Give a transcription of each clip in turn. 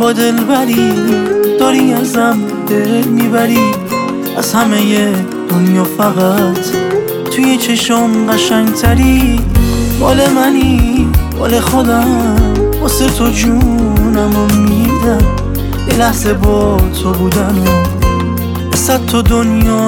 با دلبری داری ازم دل میبری، از همه دنیا فقط توی چشم قشنگتری. مال منی مال خودم، واسه تو جونمو میدم. یه لحظه با تو بودن و واسه تو دنیا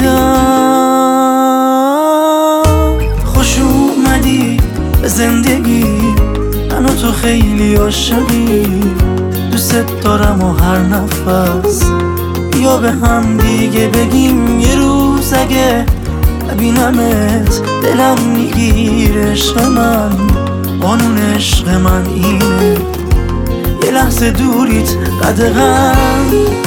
نمیدم. خوش اومدی به زندگی، من و تو خیلی عاشقی. دوست دارم و هر نفس بیا به هم دیگه بگیم یه روز اگه ببینمت دلم میگیره. عشق من قانون عشق من اینه، یه لحظه دوریت قدغن.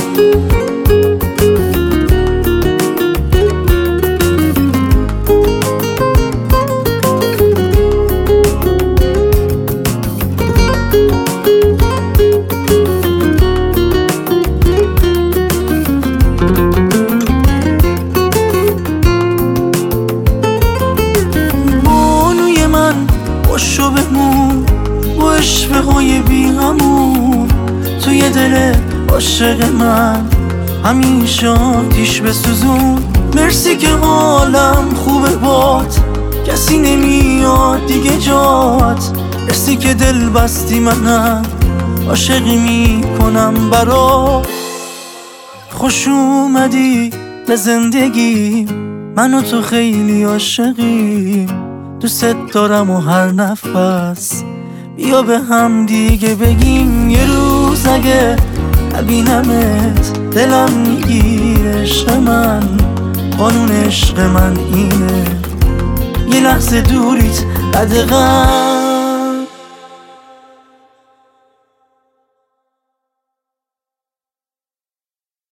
باشو بمون با عشقهای بی همون توی دل عاشق من، همیشه آتیش بسوزون. مرسی که حالم خوبه بات، کسی نمیاد دیگه جات. مرسی که دل بستی منم، عاشقی میکنم برات. خوش اومدی به زندگی، من و تو خیلی عاشقی. دوست دارم و هر نفس بیا به هم دیگه بگیم یه روز اگه ببینمت دلم میگیره. عشق من قانون عشق من اینه، یه لحظه دوریت قدغن.